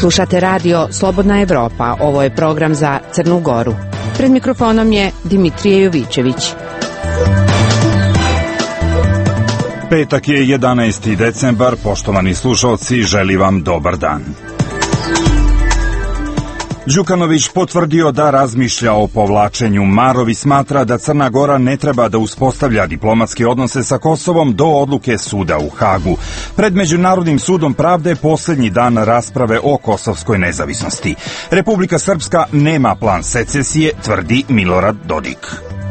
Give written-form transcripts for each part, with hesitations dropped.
Slušate radio Slobodna Evropa. Ovo je program za Crnu Goru. Pred mikrofonom je Dimitrije Jovićević. Petak je 11. decembar. Poštovani slušalci, želim vam dobar dan. Đukanović potvrdio da razmišlja o povlačenju. Marović smatra da Crna Gora ne treba da uspostavlja diplomatske odnose sa Kosovom do odluke suda u Hagu. Pred Međunarodnim sudom pravde posljednji dan rasprave o kosovskoj nezavisnosti. Republika Srpska nema plan secesije, tvrdi Milorad Dodik.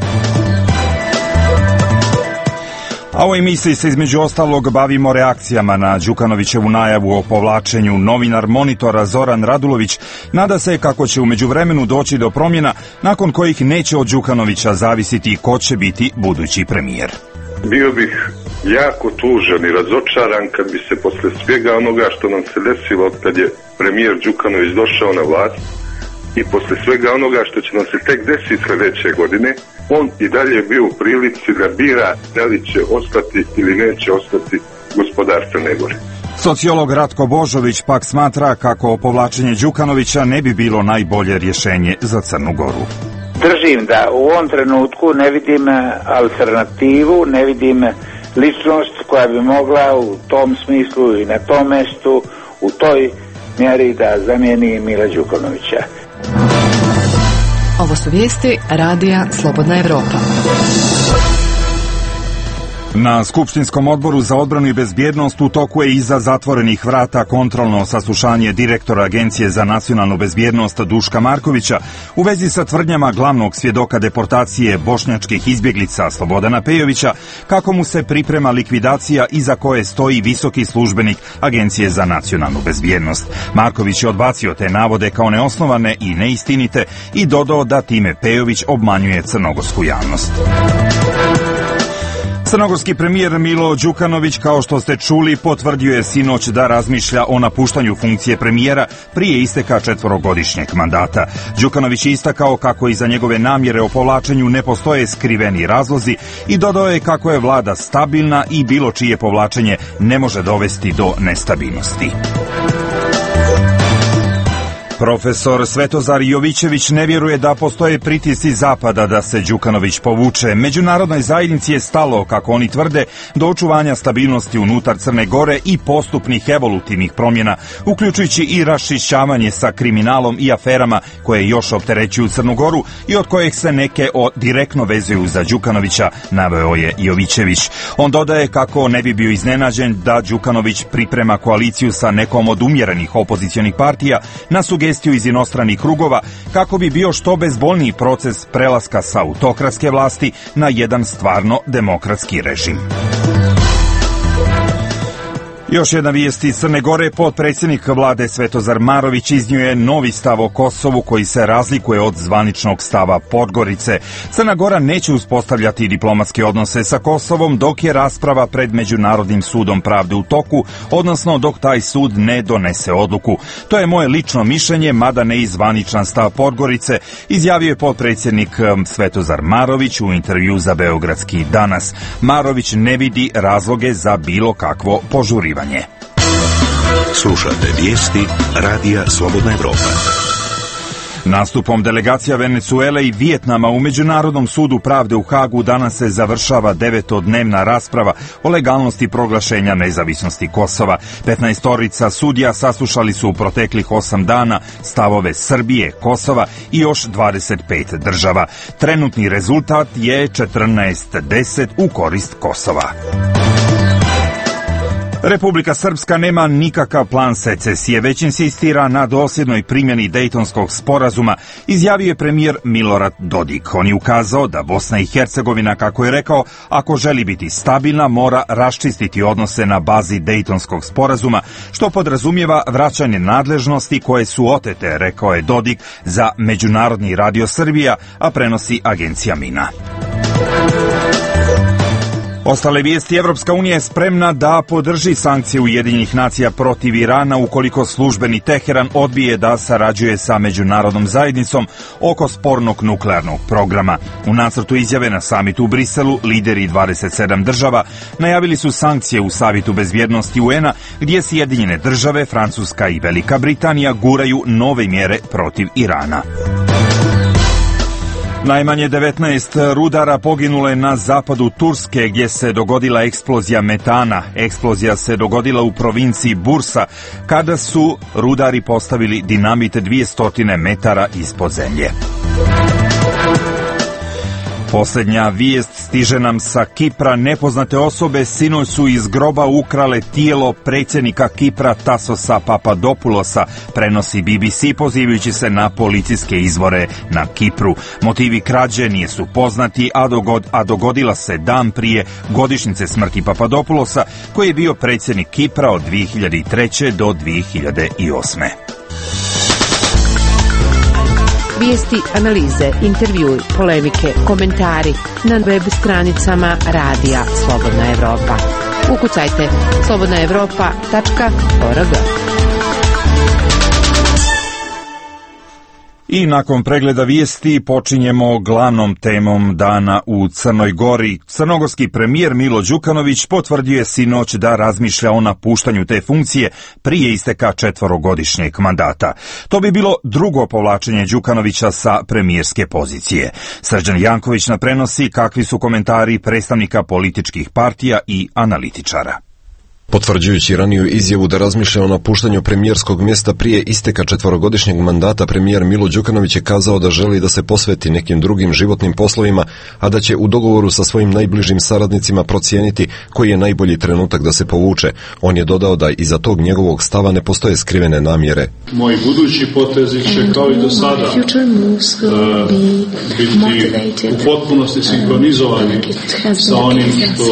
A u ovoj emisiji se između ostalog bavimo reakcijama na Đukanovićevu najavu o povlačenju. Novinar Monitora Zoran Radulović nada se kako će u međuvremenu doći do promjena nakon kojih neće od Đukanovića zavisiti ko će biti budući premijer. Bio bih jako tužan i razočaran kad bi se posle svega onoga što nam se desilo od kad je premijer Đukanović došao na vlast i posle svega onoga što će nam se tek desiti sljedeće godine, on i dalje bio u prilici da bira da li će ostati ili neće ostati gospodar Crne Gore. Sociolog Ratko Božović pak smatra kako povlačenje Đukanovića ne bi bilo najbolje rješenje za Crnu Goru. Držim da u ovom trenutku ne vidim alternativu, ne vidim ličnost koja bi mogla u tom smislu i na tom mestu, u toj mjeri da zamijeni Mila Đukanovića. Ovo su vijesti radija Slobodna Evropa. Na Skupštinskom odboru za odbranu i bezbjednost u toku je iza zatvorenih vrata kontrolno saslušanje direktora Agencije za nacionalnu bezbjednost Duška Markovića u vezi sa tvrdnjama glavnog svjedoka deportacije bošnjačkih izbjeglica Slobodana Pejovića kako mu se priprema likvidacija iza koje stoji visoki službenik Agencije za nacionalnu bezbjednost. Marković je odbacio te navode kao neosnovane i neistinite i dodao da time Pejović obmanjuje crnogorsku javnost. Crnogorski premijer Milo Đukanović, kao što ste čuli, potvrdio je sinoć da razmišlja o napuštanju funkcije premijera prije isteka 4-godišnjeg mandata. Đukanović je istakao kako iza njegove namjere o povlačenju ne postoje skriveni razlozi i dodao je kako je vlada stabilna i bilo čije povlačenje ne može dovesti do nestabilnosti. Profesor Svetozar Jovićević ne vjeruje da postoje pritisci Zapada da se Đukanović povuče. Međunarodnoj zajednici je stalo, kako oni tvrde, do očuvanja stabilnosti unutar Crne Gore i postupnih evolutivnih promjena, uključujući i raščišćavanje sa kriminalom i aferama koje još opterećuju Crnu Goru i od kojih se neke direktno vezuju za Đukanovića, naveo je Jovićević. On dodaje kako ne bi bio iznenađen da Đukanović priprema koaliciju sa nekom od umjerenih opozicionih partija na sugestiju iz inostranih krugova kako bi bio što bezbolniji proces prelaska sa autokratske vlasti na jedan stvarno demokratski režim. Još jedna vijest iz Crne Gore. Potpredsjednik vlade Svetozar Marović iznio je novi stav o Kosovu koji se razlikuje od zvaničnog stava Podgorice. Crna Gora neće uspostavljati diplomatske odnose sa Kosovom dok je rasprava pred Međunarodnim sudom pravde u toku, odnosno dok taj sud ne donese odluku. To je moje lično mišljenje, mada ne i zvaničan stav Podgorice, izjavio je potpredsjednik Svetozar Marović u intervju za Beogradski danas. Marović ne vidi razloge za bilo kakvo požurivanje. Slušate vijesti radija Slobodna Evropa. Nastupom delegacija Venecuele i Vijetnama u Međunarodnom sudu pravde u Hagu danas se završava 9-dnevna rasprava o legalnosti proglašenja nezavisnosti Kosova. 15 sudija saslušali su u proteklih 8 dana stavove Srbije, Kosova i još 25 država. Trenutni rezultat je 14-10 u korist Kosova. Republika Srpska nema nikakav plan secesije, već insistira na dosljednoj primjeni Dejtonskog sporazuma, izjavio je premijer Milorad Dodik. On je ukazao da Bosna i Hercegovina, kako je rekao, ako želi biti stabilna, mora raščistiti odnose na bazi Dejtonskog sporazuma, što podrazumijeva vraćanje nadležnosti koje su otete, rekao je Dodik za Međunarodni radio Srbija, a prenosi agencija Mina. Ostale vijesti: Evropska unija je spremna da podrži sankcije Ujedinjenih nacija protiv Irana ukoliko službeni Teheran odbije da sarađuje sa međunarodnom zajednicom oko spornog nuklearnog programa. U nacrtu izjave na samitu u Briselu lideri 27 država najavili su sankcije u Savetu bezbjednosti UN-a, gdje Sjedinjene države, Francuska i Velika Britanija guraju nove mjere protiv Irana. Najmanje 19 rudara poginulo je na zapadu Turske, gdje se dogodila eksplozija metana. Eksplozija se dogodila u provinciji Bursa, kada su rudari postavili dinamit 200 metara ispod zemlje. Posljednja vijest stiže nam sa Kipra. Nepoznate osobe sinoć su iz groba ukrale tijelo predsjednika Kipra Tasosa Papadopoulosa, prenosi BBC pozivajući se na policijske izvore na Kipru. Motivi krađe nisu poznati, a dogodila se dan prije godišnjice smrti Papadopoulosa, koji je bio predsjednik Kipra od 2003. do 2008. Vijesti, analize, intervjui, polemike, komentari na web stranicama Radija Slobodna Evropa. Ukucajte slobodnaevropa.org. I nakon pregleda vijesti počinjemo glavnom temom dana u Crnoj Gori. Crnogorski premijer Milo Đukanović potvrdio je sinoć da razmišlja o napuštanju te funkcije prije isteka 4-godišnjeg mandata. To bi bilo drugo povlačenje Đukanovića sa premijerske pozicije. Srđan Janković na prenosi kakvi su komentari predstavnika političkih partija i analitičara. Potvrđujući raniju izjavu da razmišlja o napuštanju premijerskog mjesta prije isteka 4-godišnjeg mandata, premijer Milo Đukanović je kazao da želi da se posveti nekim drugim životnim poslovima, a da će u dogovoru sa svojim najbližim saradnicima procijeniti koji je najbolji trenutak da se povuče. On je dodao da iza tog njegovog stava ne postoje skrivene namjere. Moji budući potezi će kao i do sada biti u potpunosti sinkronizovani sa onim što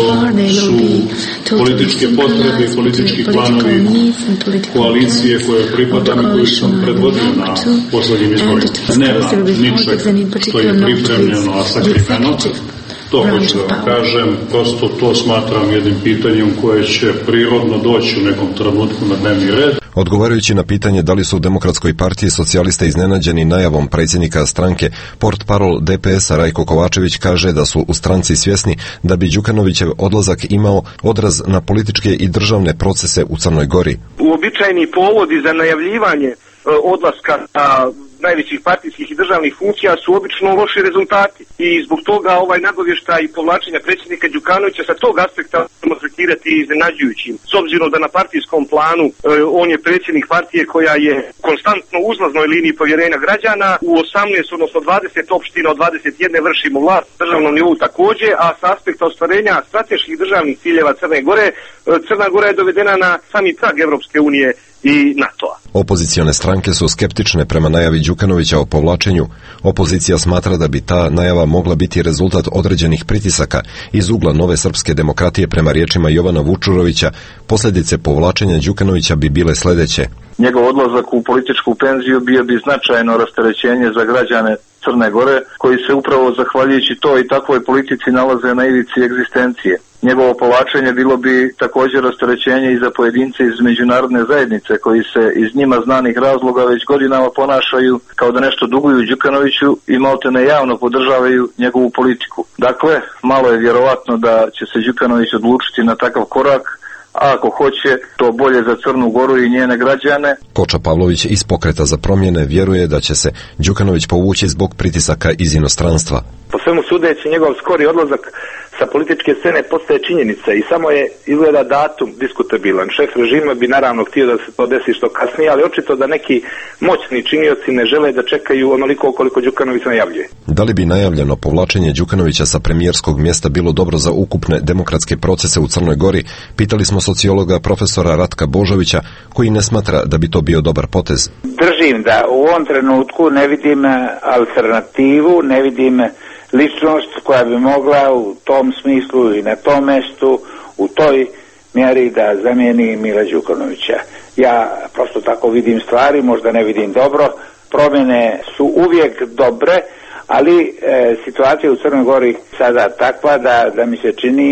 su političke potrebe i politički planovi koalicije koje pripadam i koji sam predvodio na posljednjim izborima. Nema ničeg što je pripremljeno, a sakriveno. To hoću da vam kažem, prosto to smatram jednim pitanjem koje će prirodno doći u nekom trenutku na dnevni red. Odgovarajući na pitanje da li su u Demokratskoj partiji socijalista iznenađeni najavom predsjednika stranke, portparol DPS-a Rajko Kovačević kaže da su u stranci svjesni da bi Đukanovićev odlazak imao odraz na političke i državne procese u Crnoj Gori. Uobičajeni povodi za najavljivanje odlaska najvećih partijskih i državnih funkcija su obično loši rezultati i zbog toga ovaj nagovještaj i povlačenja predsjednika Đukanovića sa tog aspekta možemo tretirati iznenađujućim. S obzirom da na partijskom planu on je predsjednik partije koja je konstantno u uzlaznoj liniji povjerenja građana, u 18 odnosno 20 opština od 21 vršimo vlast na državnom nivou također, a sa aspekta ostvarenja strateških državnih ciljeva Crne Gore, Crna Gora je dovedena na sami prag Evropske unije i NATO-a. Opozicione stranke su skeptične prema najavi Đukanovića o povlačenju. Opozicija smatra da bi ta najava mogla biti rezultat određenih pritisaka iz ugla Nove srpske demokratije. Prema riječima Jovana Vučurovića, posljedice povlačenja Đukanovića bi bile sljedeće. Njegov odlazak u političku penziju bio bi značajno rasterećenje za građane Crne Gore, koji se upravo zahvaljujući toj i takvoj politici nalaze na ivici egzistencije. Njegovo povlačenje bilo bi također rasterećenje i za pojedince iz međunarodne zajednice, koji se iz njima znanih razloga već godinama ponašaju kao da nešto duguju Đukanoviću i maltene javno podržavaju njegovu politiku. Dakle, malo je vjerovatno da će se Đukanović odlučiti na takav korak, a ako hoće, to bolje za Crnu Goru i njene građane. Koča Pavlović iz Pokreta za promjene vjeruje da će se Đukanović povući zbog pritisaka iz inostranstva. Po svemu sudeći, njegov skori odlazak sa političke scene postaje činjenica i samo je izgleda datum diskutabilan. Šef režima bi naravno htio da se to desi što kasnije, ali očito da neki moćni činioci ne žele da čekaju onoliko koliko Đukanović najavljuje. Da li bi najavljeno povlačenje Đukanovića sa premijerskog mjesta bilo dobro za ukupne demokratske procese u Crnoj Gori, pitali smo sociologa profesora Ratka Božovića, koji ne smatra da bi to bio dobar potez. Držim da u ovom trenutku ne vidim alternativu, ne vidim ličnost koja bi mogla u tom smislu i na tom mjestu, u toj mjeri da zamijeni Mila Đukanovića. Ja prosto tako vidim stvari, možda ne vidim dobro. Promjene su uvijek dobre, ali situacija u Crnoj Gori sada takva da mi se čini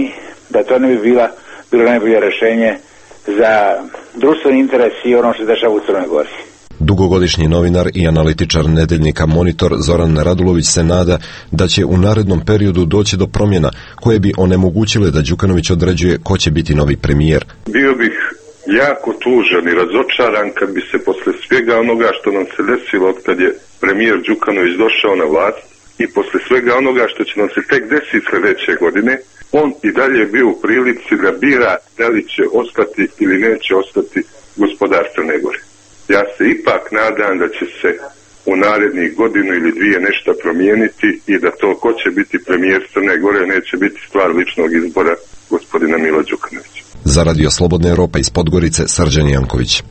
da to ne bi bilo najbolje rješenje za društveni interes i ono što se dešava u Crnoj Gori. Dugogodišnji novinar i analitičar nedeljnika Monitor Zoran Radulović se nada da će u narednom periodu doći do promjena koje bi onemogućile da Đukanović određuje ko će biti novi premijer. Bio bih jako tužan i razočaran kad bi se posle svega onoga što nam se desilo od kad je premijer Đukanović došao na vlast i posle svega onoga što će nam se tek desiti sljedeće godine, on i dalje bio u prilici da bira da li će ostati ili neće ostati gospodar Crne Gore. Ja se ipak nadam da će se u narednih godinu ili dvije nešto promijeniti i da to ko će biti premijer Crne Gore neće biti stvar ličnog izbora gospodina Mila Đukanovića. Za Radio Slobodna Evropa iz Podgorice, Srđan Janković.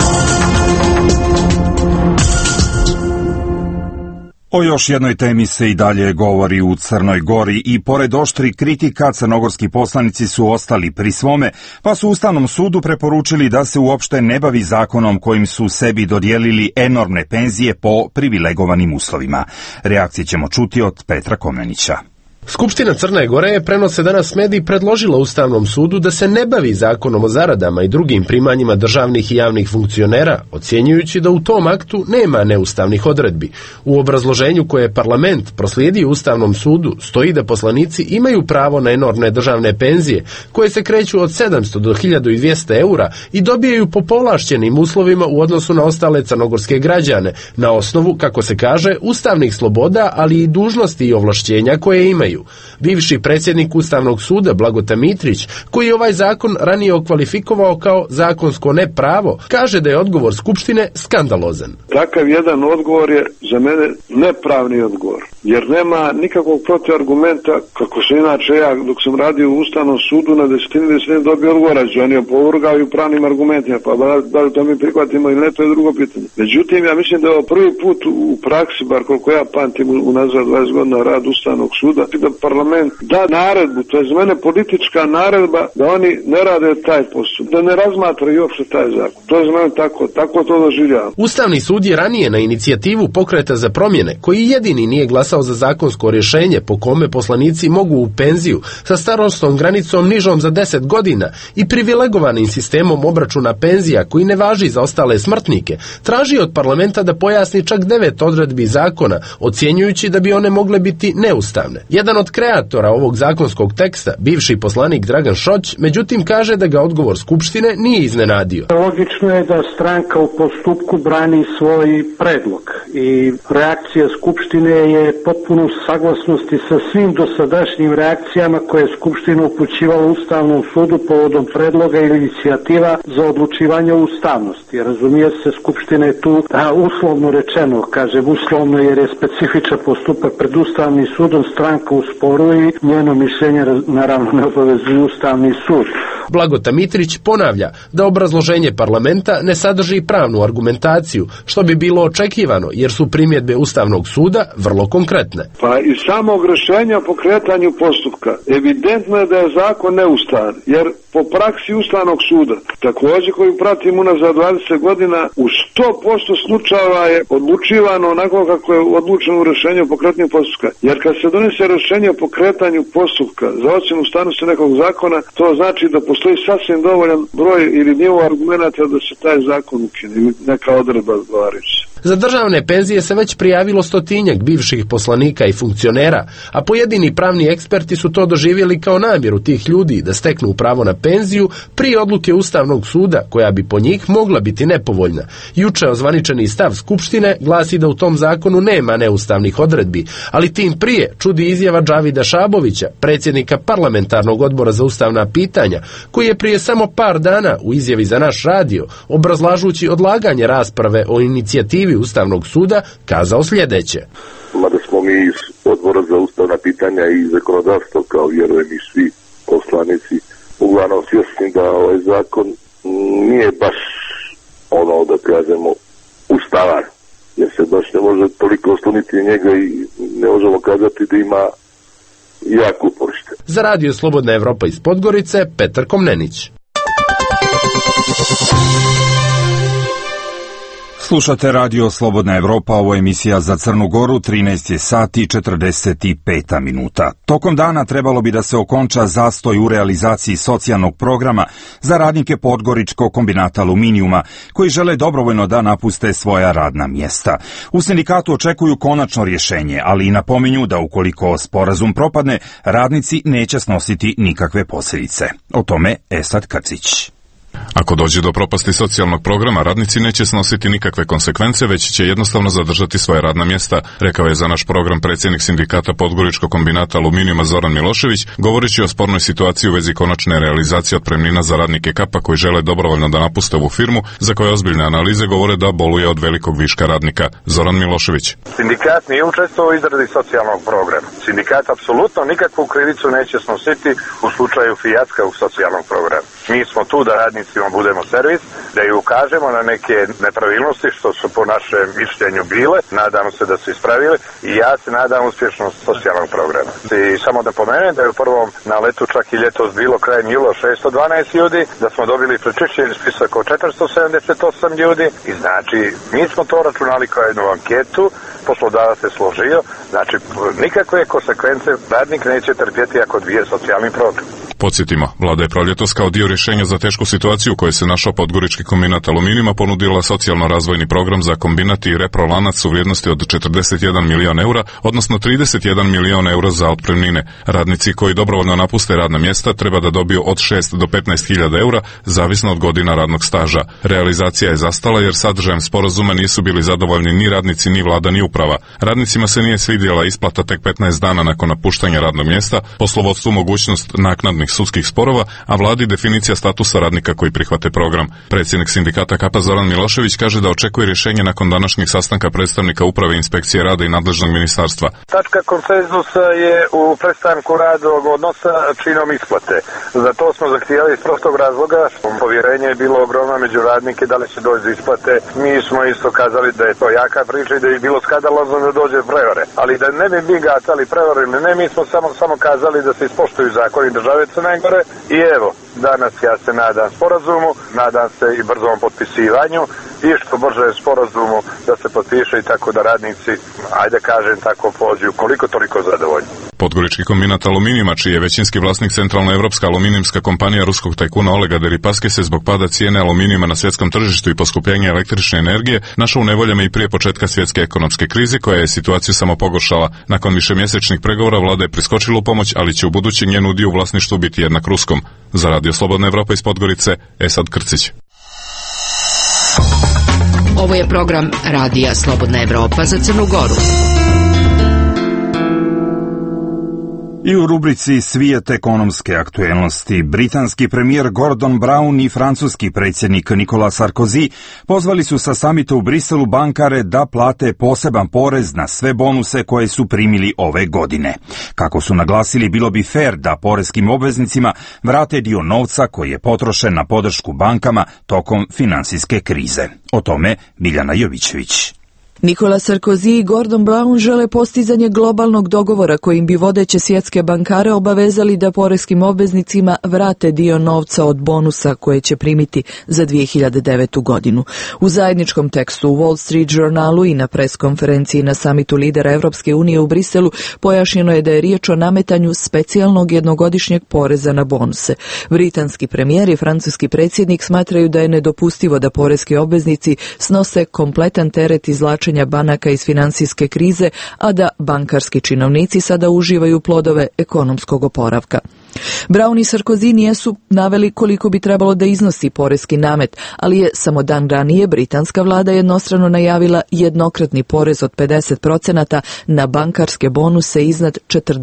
O još jednoj temi se i dalje govori u Crnoj Gori i pored oštrih kritika crnogorski poslanici su ostali pri svome, pa su Ustavnom sudu preporučili da se uopšte ne bavi zakonom kojim su sebi dodijelili enormne penzije po privilegovanim uslovima. Reakcije ćemo čuti od Petra Komnenića. Skupština Crne Gore je, prenose danas mediji, predložila Ustavnom sudu da se ne bavi zakonom o zaradama i drugim primanjima državnih i javnih funkcionera, ocjenjujući da u tom aktu nema neustavnih odredbi. U obrazloženju koje je parlament proslijedio Ustavnom sudu stoji da poslanici imaju pravo na enormne državne penzije, koje se kreću od 700 do 1200 eura i dobijaju po povlašćenim uslovima u odnosu na ostale crnogorske građane, na osnovu, kako se kaže, ustavnih sloboda, ali i dužnosti i ovlašćenja koje imaju. Bivši predsjednik Ustavnog suda Blagota Mitrić, koji je ovaj zakon ranije okvalifikovao kao zakonsko nepravo, kaže da je odgovor Skupštine skandalozan. Takav jedan odgovor je za mene nepravni odgovor, jer nema nikakvog protiargumenta, kako se inače ja dok sam radio u Ustavnom sudu na desetini dobio odgovora, oni opovrgavaju pravnim argumentima, pa da li to mi prihvatimo ili ne, to je drugo pitanje. Međutim, ja mislim da je ovo prvi put u praksi, bar koliko ja pamtim unazad 20 godina rad Ustavnog suda, da parlament da naredbu, to je za mene politička naredba da oni ne rade taj posao, da ne razmatraju uopšte taj zakon. To je za mene tako to doživljavam. Ustavni sud je ranije na inicijativu Pokreta za promjene, koji jedini nije glasao za zakonsko rješenje po kome poslanici mogu u penziju sa starosnom granicom nižom za 10 godina i privilegovanim sistemom obračuna penzija koji ne važi za ostale smrtnike, traži od parlamenta da pojasni čak 9 odredbi zakona, ocjenjujući da bi one mogle biti neustavne. Jedan od kreatora ovog zakonskog teksta, bivši poslanik Dragan Šoć, međutim kaže da ga odgovor Skupštine nije iznenadio. Logično je da stranka u postupku brani svoj predlog i reakcija Skupštine je potpuno u saglasnosti sa svim dosadašnjim reakcijama koje je Skupština upućivala Ustavnom sudu povodom predloga ili inicijativa za odlučivanje o ustavnosti. Razumije se, Skupština je tu uslovno rečeno, kažem uslovno jer je specifičan postupak pred Ustavnim sudom, stranka u sporu i njeno mišljenje naravno ne obavezuje Ustavni sud. Blagota Mitrić ponavlja da obrazloženje parlamenta ne sadrži pravnu argumentaciju, što bi bilo očekivano jer su primjedbe Ustavnog suda vrlo konkretne. Pa iz samog rješenja o pokretanju postupka evidentno je da je zakon neustavan, jer po praksi Ustavnog suda, također koju pratim unazad 20 godina, u 100% slučajeva je odlučivano onako kako je odlučeno u rješenju o pokretanju postupka. Jer kad se donese rješenje o pokretanju postupka za ocjenu ustavnosti nekog zakona, to znači da postoji sasvim dovoljan broj ili nivo argumenata da se taj zakon ukine ili neka odredba odgovarajuća. Za državne penzije se već prijavilo 100-tinjak bivših poslanika i funkcionera, a pojedini pravni eksperti su to doživjeli kao namjeru tih ljudi da steknu pravo na penziju prije odluke Ustavnog suda, koja bi po njih mogla biti nepovoljna. Juče ozvaničeni stav Skupštine glasi da u tom zakonu nema neustavnih odredbi, ali tim prije čudi izjava Džavida Šabovića, predsjednika parlamentarnog odbora za ustavna pitanja, koji je prije samo par dana u izjavi za naš radio, obrazlažući odlaganje rasprave o inicijativi Ustavnog suda, kazao sljedeće. Mada smo mi iz odbora za ustavna pitanja i zakonodavstvo, kao vjerujem i svi poslanici, uglavnom svjesni da ovaj zakon nije baš ono, da kažemo, ustavar, jer se baš ne može toliko osloniti njega i ne možemo kazati da ima jako uporište. Za Radio Slobodna Evropa iz Podgorice, Petar Komnenić. Slušate radio Slobodna Evropa, ovo je emisija za Crnu Goru, 13 je sati 45 minuta. Tokom dana trebalo bi da se okonča zastoj u realizaciji socijalnog programa za radnike Podgoričkog kombinata aluminijuma, koji žele dobrovoljno da napuste svoja radna mjesta. U sindikatu očekuju konačno rješenje, ali i napominju da ukoliko sporazum propadne, radnici neće snositi nikakve posljedice. O tome Esad Krcić. Ako dođe do propasti socijalnog programa, radnici neće snositi nikakve konsekvence, već će jednostavno zadržati svoje radna mjesta, rekao je za naš program predsjednik sindikata Podgoričkog kombinata aluminijuma Zoran Milošević, govoreći o spornoj situaciji u vezi konačne realizacije otpremnina za radnike Kapa koji žele dobrovoljno da napuste ovu firmu, za koje ozbiljne analize govore da boluje od velikog viška radnika. Zoran Milošević. Sindikat nije učestvovao u izradi socijalnog programa. Sindikat apsolutno nikakvu krivicu neće snositi u slučaju fijaska u socijalnog programa. Mi smo tu da radnicima budemo servis, da i ukažemo na neke nepravilnosti što su po našem mišljenju bile, nadamo se da su ispravile i ja se nadam uspješnost socijalnog programa. I samo da pomenem da je u prvom naletu čak i ljetos bilo krajem jula 612 ljudi, da smo dobili prečišćeni spisak od 478 ljudi i znači mi smo to računali kao jednu anketu, poslodavac se složio, znači nikakve konsekvence radnik neće trpjeti ako odbije socijalni program. Podsjetimo, vlada je proljetos kao dio rješenja za tešku situaciju u kojoj se našao Podgorički kombinat aluminijuma ponudila socijalno-razvojni program za kombinat i reprolanac u vrijednosti od 41 milion eura, odnosno 31 milion eura za otpremnine. Radnici koji dobrovoljno napuste radna mjesta treba da dobiju od 6 do 15.000 eura, zavisno od godina radnog staža. Realizacija je zastala jer sadržajem sporazuma nisu bili zadovoljni ni radnici, ni vlada, ni uprava. Radnicima se nije svidjela isplata tek 15 dana nakon napuštanja radnog mjesta, poslovodstvu mogućnost naknadnih sudskih sporova, a vladi definicija statusa radnika koji prihvate program. Predsjednik sindikata Kapa Zoran Milošević kaže da očekuje rješenje nakon današnjeg sastanka predstavnika uprave inspekcije rada i nadležnog ministarstva. Tačka konsenzusa je u prestanku radnog odnosa činom isplate. Za to smo zahtijevali iz prostog razloga. Povjerenje je bilo ogromno među radnike da li će doći do isplate. Mi smo isto kazali da je to jaka priča i da je bilo skandalozno da dođe prevare. Ali da ne bi mi gatali prevare ili ne, mi smo samo kazali da se ispoštuju zakoni države Crne Gore i evo, danas ja se nadam sporazumu, nadam se i brzom potpisivanju i što brže sporazumu da se potpiše i tako da radnici, ajde kažem tako, pođu koliko toliko zadovoljni. Podgorički kombinat aluminijuma, čiji je većinski vlasnik centralnoevropska aluminijumska kompanija ruskog tajkuna Olega Deripaske, se zbog pada cijene aluminijuma na svjetskom tržištu i poskupljenja električne energije našao u nevoljama i prije početka svjetske ekonomske krize, koja je situaciju samo pogoršala. Nakon višemjesečnih pregovora vlada je priskočila u pomoć, ali će u budući njen udio u vlasništvu biti jednak ruskom. Za radio Slobodna Evropa iz Podgorice, Esad Krcić. Ovo je program Radija Slobodna Evropa za Crnu Goru. I u rubrici Svijet ekonomske aktuelnosti, britanski premijer Gordon Brown i francuski predsjednik Nicolas Sarkozy pozvali su sa samita u Briselu bankare da plate poseban porez na sve bonuse koje su primili ove godine. Kako su naglasili, bilo bi fair da poreskim obveznicima vrate dio novca koji je potrošen na podršku bankama tokom finansijske krize. O tome Biljana Jovićević. Nicolas Sarkozy i Gordon Brown žele postizanje globalnog dogovora kojim bi vodeće svjetske bankare obavezali da poreskim obveznicima vrate dio novca od bonusa koje će primiti za 2009. godinu. U zajedničkom tekstu u Wall Street Journalu i na preskonferenciji na samitu lidera Evropske unije u Briselu pojašnjeno je da je riječ o nametanju specijalnog jednogodišnjeg poreza na bonuse. Britanski premijer i francuski predsjednik smatraju da je nedopustivo da poreski obveznici snose kompletan teret izvlačenja banaka iz financijske krize, a da bankarski činovnici sada uživaju plodove ekonomskog oporavka. Brown i Sarkozy nisu naveli koliko bi trebalo da iznosi poreski namet, ali je samo dan ranije britanska vlada jednostrano najavila jednokratni porez od 50% na bankarske bonuse iznad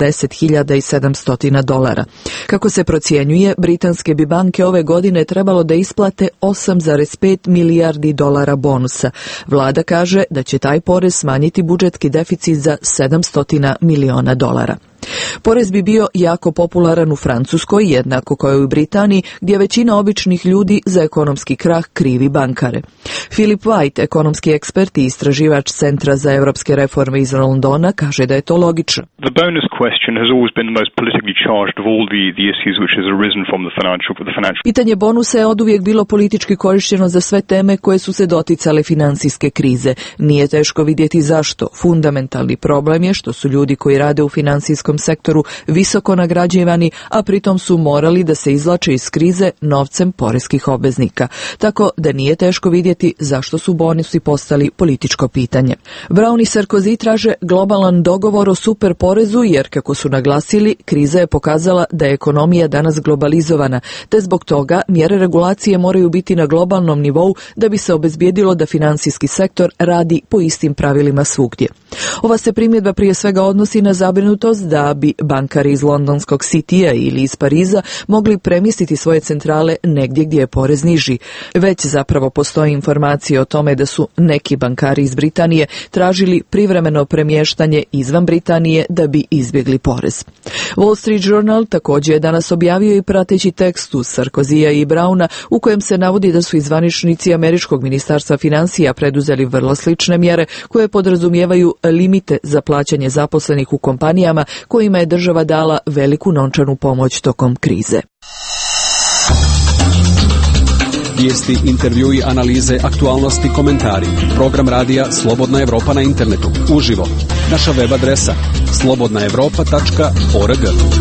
$40.700. Kako se procjenjuje, britanske bi banke ove godine trebalo da isplate $8,5 milijardi bonusa. Vlada kaže da će taj porez smanjiti budžetski deficit za $700 miliona. Porez bi bio jako popularan u Francuskoj, jednako kao i u Britaniji, gdje većina običnih ljudi za ekonomski krah krivi bankare. Philip White, ekonomski ekspert i istraživač Centra za europske reforme iz Londona, kaže da je to logično. The bonus question has always been the most politically charged of all the issues which has arisen from the financial. Pitanje bonusa je oduvijek bilo politički korišteno za sve teme koje su se doticale financijske krize. Nije teško vidjeti zašto. Fundamentalni problem je što su ljudi koji rade u financijskom sektoru visoko nagrađivani, a pritom su morali da se izvlače iz krize novcem poreskih obveznika. Tako da nije teško vidjeti zašto su bonusi postali političko pitanje. Brown i Sarkozy traže globalan dogovor o super porezu jer, kako su naglasili, kriza je pokazala da je ekonomija danas globalizovana, te zbog toga mjere regulacije moraju biti na globalnom nivou da bi se obezbijedilo da financijski sektor radi po istim pravilima svugdje. Ova se primjedba prije svega odnosi na zabrinutost da bi bankari iz londonskog Citya ili iz Pariza mogli premjestiti svoje centrale negdje gdje je porez niži. Već zapravo postoje informacije o tome da su neki bankari iz Britanije tražili privremeno premještanje izvan Britanije da bi izbjegli porez. Wall Street Journal također je danas objavio i prateći tekst uz Sarkozija i Browna u kojem se navodi da su zvaničnici američkog ministarstva financija preduzeli vrlo slične mjere koje podrazumijevaju limite za plaćanje zaposlenih u kompanijama kojima je država dala veliku novčanu pomoć tokom krize. Vijesti, intervjui, analize, aktualnosti, komentari. Program radija Slobodna Evropa na internetu. Uživo. Naša web adresa slobodnaevropa.org.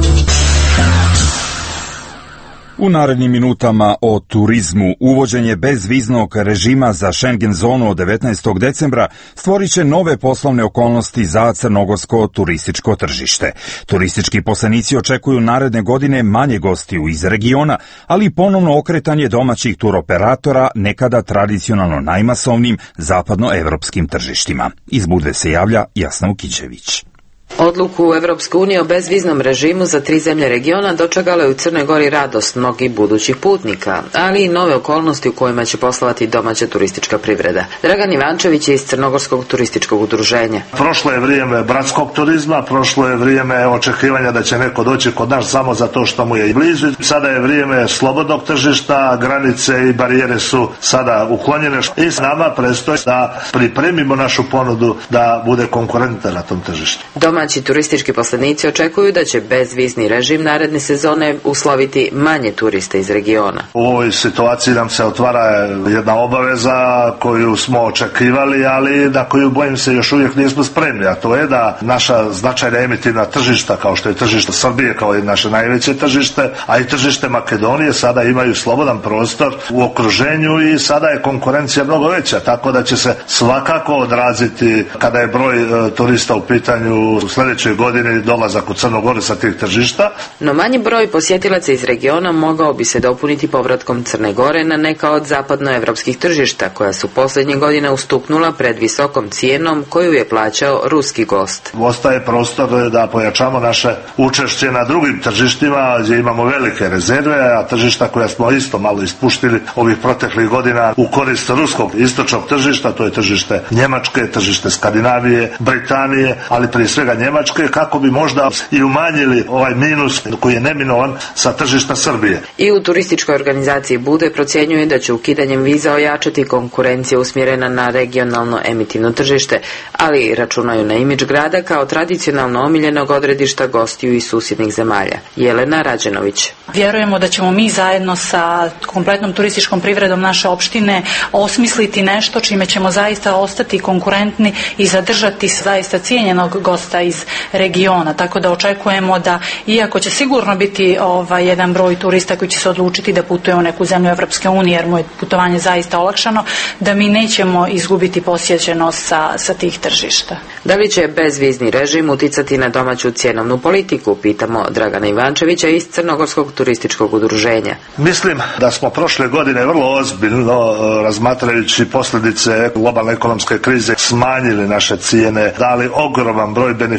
U narednim minutama o turizmu. Uvođenje bezviznog režima za Schengen zonu od 19. decembra stvorit će nove poslovne okolnosti za crnogorsko turističko tržište. Turistički poslenici očekuju naredne godine manje gostiju iz regiona, ali ponovno okretanje domaćih turoperatora nekada tradicionalno najmasovnim zapadnoevropskim tržištima. Iz Budve se javlja Jasna Ukićević. Odluku Evropske unije o bezviznom režimu za 3 zemlje regiona dočekala je u Crnoj Gori radost mnogih budućih putnika, ali i nove okolnosti u kojima će poslovati domaća turistička privreda. Dragan Ivančević je iz Crnogorskog turističkog udruženja. Prošlo je vrijeme bratskog turizma, prošlo je vrijeme očekivanja da će neko doći kod nas samo zato što mu je i blizu. Sada je vrijeme slobodnog tržišta, granice i barijere su sada uklonjene i s nama predstoji da pripremimo našu ponudu da bude konkurentna na tom tržištu. Domaći turistički poslenici očekuju da će bezvizni režim naredne sezone usloviti manje turiste iz regiona. U ovoj situaciji nam se otvara jedna obaveza koju smo očekivali, ali na koju, bojim se, još uvijek nismo spremni, a to je da naša značajna emitivna tržišta, kao što je tržište Srbije kao naše najveće tržište, a i tržište Makedonije, sada imaju slobodan prostor u okruženju i sada je konkurencija mnogo veća, tako da će se svakako odraziti kada je broj turista u pitanju u sljedećoj godini dolazak u Crnu Goru sa tih tržišta. No manji broj posjetilaca iz regiona mogao bi se dopuniti povratkom Crne Gore na neka od zapadnoevropskih tržišta koja su posljednje godine ustuknula pred visokom cijenom koju je plaćao ruski gost. Ostaje prostor da pojačamo naše učešće na drugim tržištima gdje imamo velike rezerve, a tržišta koja smo isto malo ispuštili ovih proteklih godina u korist ruskog istočnog tržišta, to je tržište Njemačke, tržište Skandinavije, Britanije, ali prije svega Njemačke, kako bi možda i umanjili ovaj minus koji je neminovan sa tržišta Srbije. I u turističkoj organizaciji Bude procjenjuje da će ukidanjem viza ojačati konkurencija usmjerena na regionalno emitivno tržište, ali računaju na imidž grada kao tradicionalno omiljenog odredišta gostiju iz susjednih zemalja. Jelena Rađenović. Vjerujemo da ćemo mi zajedno sa kompletnom turističkom privredom naše opštine osmisliti nešto čime ćemo zaista ostati konkurentni i zadržati zaista cijenjenog gosta iz regiona, tako da očekujemo da, iako će sigurno biti jedan broj turista koji će se odlučiti da putuje u neku zemlju Evropske unije jer mu je putovanje zaista olakšano, da mi nećemo izgubiti posjećenost sa tih tržišta. Da li će bezvizni režim uticati na domaću cjenovnu politiku, pitamo Dragana Ivančevića iz Crnogorskog turističkog udruženja. Mislim da smo prošle godine vrlo ozbiljno, razmatrajući posljedice globalne ekonomske krize, smanjili naše cijene, dali ogroman broj beneficija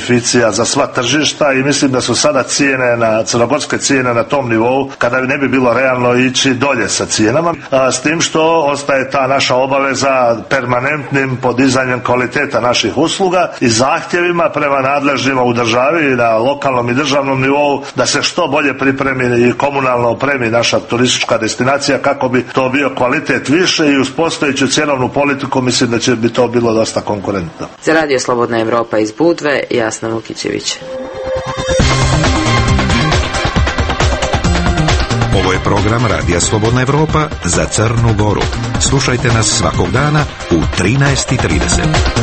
beneficija za sva tržišta i mislim da su sada cijene crnogorske cijene na tom nivou kada ne bi bilo realno ići dolje sa cijenama, s tim što ostaje ta naša obaveza permanentnim podizanjem kvaliteta naših usluga i zahtjevima prema nadležnima u državi i na lokalnom i državnom nivou da se što bolje pripremi i komunalno opremi naša turistička destinacija kako bi to bio kvalitet više i uz postojeću cjenovnu politiku mislim da će bi to bilo dosta konkurentno. Za Radio Slobodna Evropa iz Budve, Jasna Vukićević. Ovo je program Radija Slobodna Evropa za Crnu Goru. Slušajte nas svakog dana u 13:30.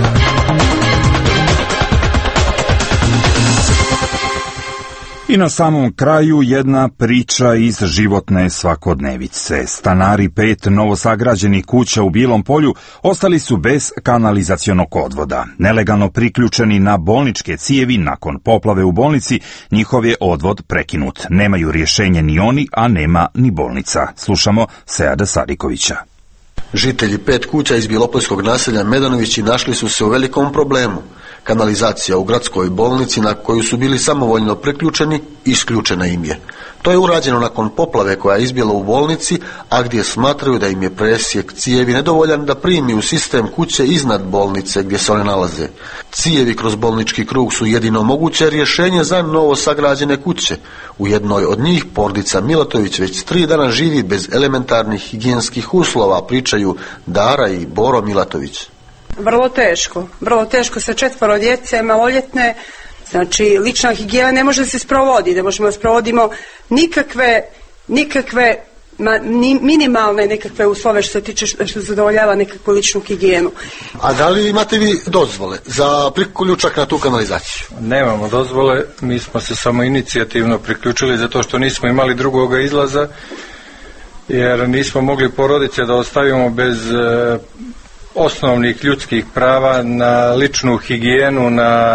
I na samom kraju jedna priča iz životne svakodnevice. Stanari 5 novosagrađenih kuća u Bilom Polju ostali su bez kanalizacionog odvoda. Nelegalno priključeni na bolničke cijevi nakon poplave u bolnici, njihov je odvod prekinut. Nemaju rješenje ni oni, a nema ni bolnica. Slušamo Seada Sadikovića. Žitelji 5 kuća iz bilopoljskog naselja Medanovići našli su se u velikom problemu. Kanalizacija u gradskoj bolnici na koju su bili samovoljno priključeni, isključena im je. To je urađeno nakon poplave koja je izbila u bolnici, a gdje smatraju da im je presjek cijevi nedovoljan da primi u sistem kuće iznad bolnice gdje se one nalaze. Cijevi kroz bolnički krug su jedino moguće rješenje za novo sagrađene kuće. U jednoj od njih porodica Milatović već 3 dana živi bez elementarnih higijenskih uslova, pričaju Dara i Boro Milatović. Vrlo teško sa 4 djece, maloljetne, znači lična higijena ne može se sprovoditi, ne možemo sprovodimo nikakve minimalne nekakve uslove što se tiče što zadovoljava nekakvu ličnu higijenu. A da li imate vi dozvole za priključak na tu kanalizaciju? Nemamo dozvole, mi smo se samo inicijativno priključili zato što nismo imali drugoga izlaza, jer nismo mogli porodice da ostavimo bez osnovnih ljudskih prava na ličnu higijenu,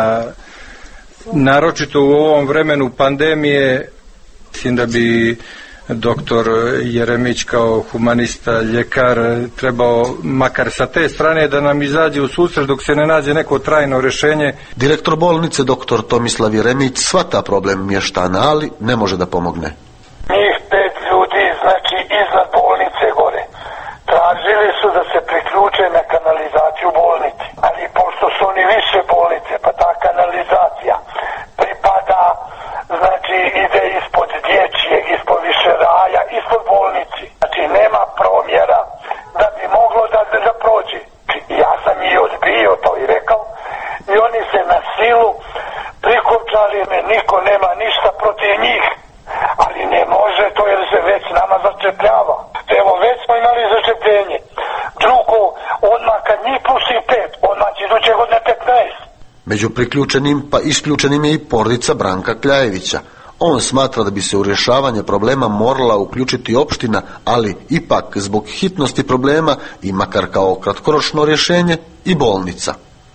naročito u ovom vremenu pandemije. Mislim da bi doktor Jeremić kao humanista, ljekar trebao makar sa te strane da nam izađe u susret dok se ne nađe neko trajno rješenje. Direktor bolnice doktor Tomislav Jeremić shvata problem mještana, ali ne može da pomogne. Njih 5 ljudi, znači iznad bolnice gore, tražili su da se priključe na kanalizaciju bolnici, ali pošto su oni više bolnice, pa ta kanalizacija pripada, znači ide ispod dječjeg, ispod višeraja, ispod bolnici. Znači nema promjera da bi moglo da prođe. Ja sam i odbio to i rekao i oni se na silu prikopčali, niko nema ništa protiv njih, ali ne može to jer se već nama začepljava. Evo već smo imali začepljenje. Drugo, odmah kad njih pusti 5, odmah će iduće godine 15. Među priključenim pa isključenim je i porodica Branka Kljajevića. On smatra da bi se u rješavanje problema morala uključiti opština, ali ipak zbog hitnosti problema i makar kao kratkoročno rješenje i bolnica.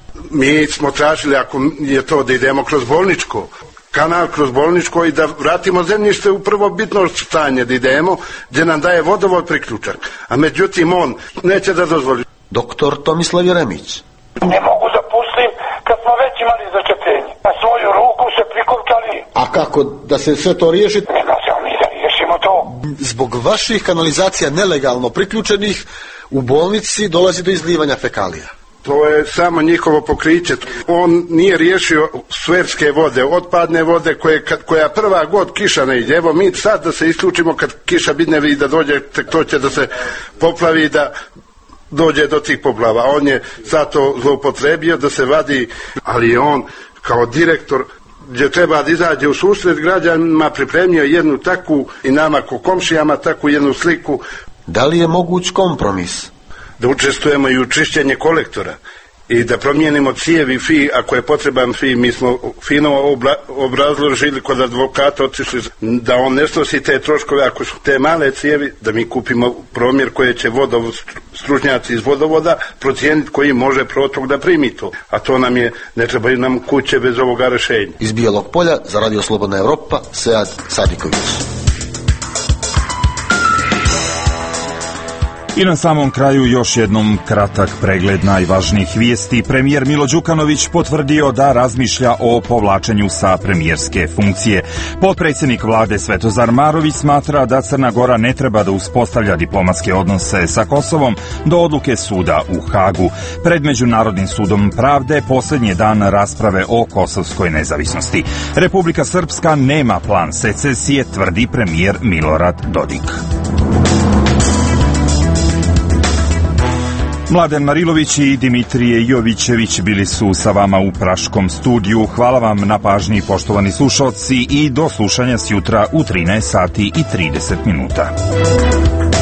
Mi smo tražili, ako je to da idemo kroz bolničko, kanal kroz bolničko i da vratimo zemljište u prvobitno stanje, da idemo, gdje nam daje vodovod priključak. A međutim, on neće da dozvoli. Doktor Tomislav Jeremić. Ne mogu da pustim kad smo već imali začepljenje. Na svoju ruku se prikopčali. A kako da se sve to riješi? Ne možemo mi da riješimo to. Zbog vaših kanalizacija nelegalno priključenih u bolnici dolazi do izlivanja fekalija. To je samo njihovo pokriće. On nije riješio sverske vode, otpadne vode koja prva god kiša ne ide. Evo mi sad da se isključimo kad kiša bidne i da dođe, to će da se poplavi da dođe do tih poplava. On je sad to zloupotrebio da se vadi, ali je on kao direktor gdje treba da izađe u susret građanima pripremio jednu takvu i nama ko komšijama takvu jednu sliku. Da li je moguć kompromis? Da učestvujemo i u čišćenje kolektora i da promijenimo cijevi ako je potreban mi smo fino obrazložili kod advokata, otišli da on ne snosi te troškove ako su te male cijevi, da mi kupimo promjer koje će stručnjaci iz vodovoda procijeniti koji može protok da primi to, a to nam je, ne trebaju nam kuće bez ovoga rješenja. Iz Bijelog Polja za Radio Slobodna Evropa, Sead Sadiković. I na samom kraju još jednom kratak pregled najvažnijih vijesti. Premijer Milo Đukanović potvrdio da razmišlja o povlačenju sa premijerske funkcije. Potpredsjednik vlade Svetozar Marović smatra da Crna Gora ne treba da uspostavlja diplomatske odnose sa Kosovom do odluke suda u Hagu. Pred Međunarodnim sudom pravde posljednji je dan rasprave o kosovskoj nezavisnosti. Republika Srpska nema plan secesije, tvrdi premijer Milorad Dodik. Mladen Marilović i Dimitrije Jovićević bili su sa vama u Praškom studiju. Hvala vam na pažnji, poštovani slušalci, i do slušanja sjutra u 13 sati i 30 minuta.